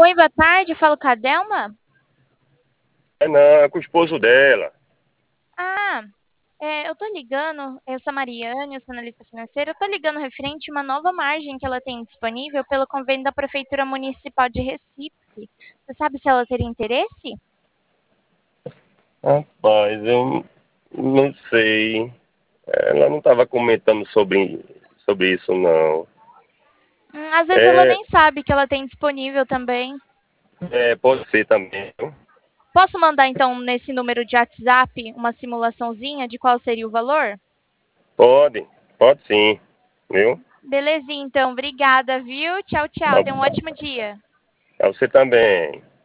Oi, boa tarde. Falo com a Delma? Não, é com o esposo dela. Ah, eu tô ligando, eu sou a Mariane, eu sou analista financeira, eu tô ligando referente a uma nova margem que ela tem disponível pelo convênio da Prefeitura Municipal de Recife. Você sabe se ela teria interesse? Rapaz, eu não sei. Ela não estava comentando sobre isso, não. Às vezes ela É, nem sabe que ela tem disponível também. pode ser também, viu? Posso mandar então nesse número de WhatsApp uma simulaçãozinha de qual seria o valor? Pode sim, viu? Belezinha, então. Obrigada, viu? Tchau, tchau. Tenha um ótimo dia. Pra você também.